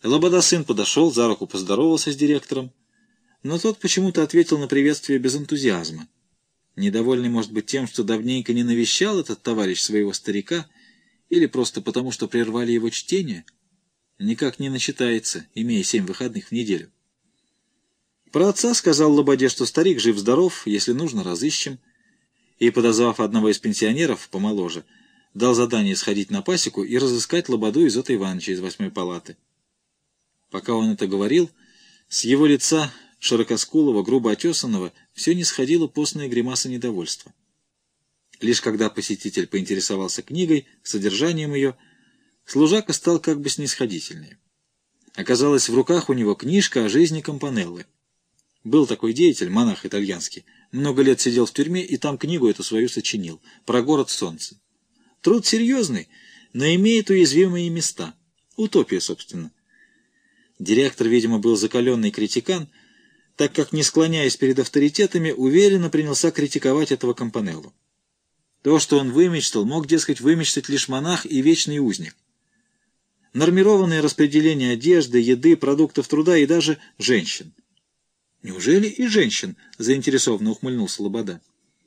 Лобода-сын подошел, за руку поздоровался с директором, но тот почему-то ответил на приветствие без энтузиазма. Недовольный, может быть, тем, что давненько не навещал этот товарищ своего старика, или просто потому, что прервали его чтение, никак не начитается, имея 7 выходных в неделю. Про отца сказал Лободе, что старик жив-здоров, если нужно, разыщем, и, подозвав одного из пенсионеров, помоложе, дал задание сходить на пасеку и разыскать Лободу Изота Ивановича из 8-й палаты. Пока он это говорил, с его лица, широкоскулого, грубо отесанного, все не сходила постная гримаса недовольства. Лишь когда посетитель поинтересовался книгой, содержанием ее, служака стал как бы снисходительнее. Оказалось, в руках у него книжка о жизни Кампанеллы. Был такой деятель, монах итальянский, много лет сидел в тюрьме и там книгу эту свою сочинил, про город солнца. Труд серьезный, но имеет уязвимые места. Утопия, собственно. Директор, видимо, был закаленный критикан, так как, не склоняясь перед авторитетами, уверенно принялся критиковать этого Кампанеллу. То, что он вымечтал, мог, дескать, вымечтать лишь монах и вечный узник. Нормированное распределение одежды, еды, продуктов труда и даже женщин. «Неужели и женщин?» — заинтересованно ухмыльнулся Лобода.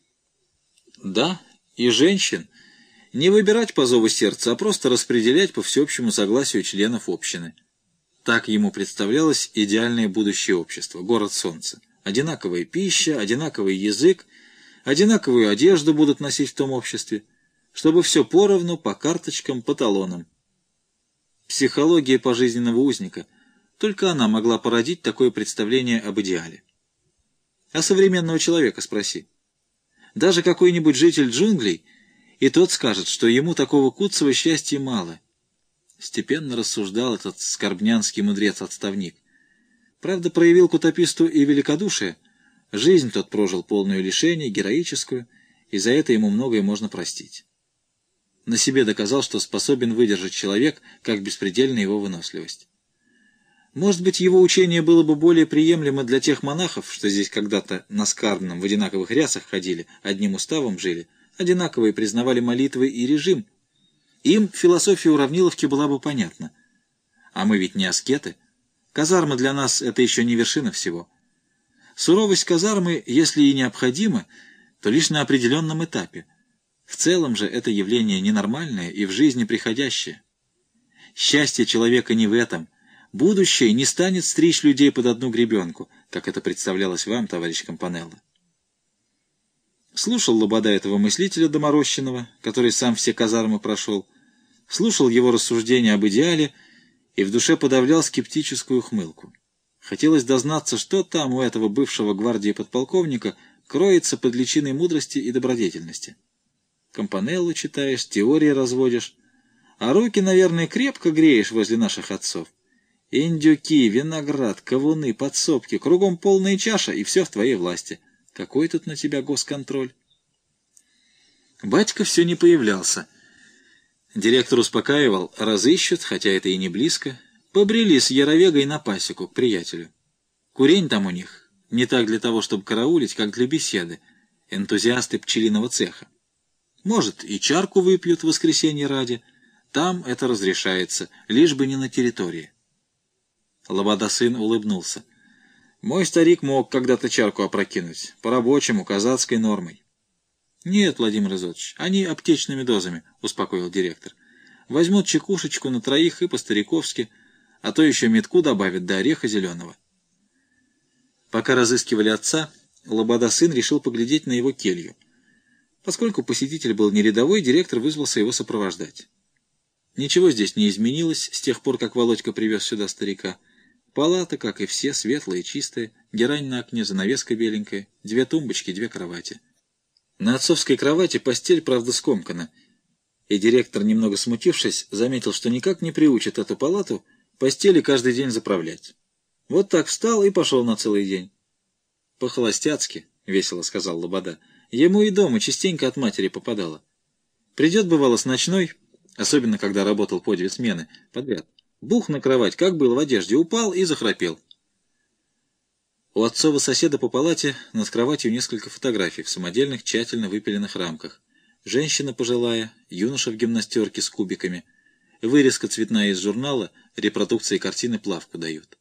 «Да, и женщин. Не выбирать по зову сердца, а просто распределять по всеобщему согласию членов общины». Так ему представлялось идеальное будущее общества, город солнца. Одинаковая пища, одинаковый язык, одинаковую одежду будут носить в том обществе, чтобы все поровну, по карточкам, по талонам. Психология пожизненного узника, только она могла породить такое представление об идеале. А современного человека спроси. Даже какой-нибудь житель джунглей, и тот скажет, что ему такого куцого счастья мало. Степенно рассуждал этот скорбнянский мудрец-отставник. Правда, проявил к утописту и великодушие. Жизнь тот прожил полную лишений, героическую, и за это ему многое можно простить. На себе доказал, что способен выдержать человек, как беспредельна его выносливость. Может быть, его учение было бы более приемлемо для тех монахов, что здесь когда-то на Скарбном в одинаковых рясах ходили, одним уставом жили, одинаковые признавали молитвы и режим. Им философия Уравниловки была бы понятна. А мы ведь не аскеты. Казарма для нас — это еще не вершина всего. Суровость казармы, если и необходима, то лишь на определенном этапе. В целом же это явление ненормальное и в жизни приходящее. Счастье человека не в этом. Будущее не станет стричь людей под одну гребенку, как это представлялось вам, товарищ Кампанелло. Слушал Лобода этого мыслителя доморощенного, который сам все казармы прошел, слушал его рассуждения об идеале и в душе подавлял скептическую ухмылку. Хотелось дознаться, что там у этого бывшего гвардии подполковника кроется под личиной мудрости и добродетельности. Кампанеллу читаешь, теории разводишь, а руки, наверное, крепко греешь возле наших отцов. Индюки, виноград, кавуны, подсобки, кругом полная чаша, и все в твоей власти. Какой тут на тебя госконтроль? Батька все не появлялся. Директор успокаивал, разыщут, хотя это и не близко. Побрели с Яровегой на пасеку к приятелю. Курень там у них не так для того, чтобы караулить, как для беседы. Энтузиасты пчелиного цеха. Может, и чарку выпьют в воскресенье ради. Там это разрешается, лишь бы не на территории. Лобода-сын улыбнулся. Мой старик мог когда-то чарку опрокинуть, по-рабочему, казацкой нормой. — Нет, Владимир Изотович, они аптечными дозами, — успокоил директор. — Возьмут чекушечку на троих и по-стариковски, а то еще метку добавят до ореха зеленого. Пока разыскивали отца, Лобода-сын решил поглядеть на его келью. Поскольку посетитель был не рядовой, директор вызвался его сопровождать. Ничего здесь не изменилось с тех пор, как Володька привез сюда старика. Палата, как и все, светлая и чистая, герань на окне, занавеска беленькая, 2 тумбочки, 2 кровати. На отцовской кровати постель, правда, скомкана, и директор, немного смутившись, заметил, что никак не приучит эту палату постели каждый день заправлять. Вот так встал и пошел на целый день. — По-холостяцки, — весело сказал Лобода, — ему и дома частенько от матери попадало. Придет, бывало, с ночной, особенно когда работал по 2 смены подряд. Бух на кровать, как был в одежде, упал и захрапел. У отцова соседа по палате над кроватью несколько фотографий в самодельных, тщательно выпиленных рамках. Женщина пожилая, юноша в гимнастерке с кубиками. Вырезка цветная из журнала, репродукции картины плавку дают.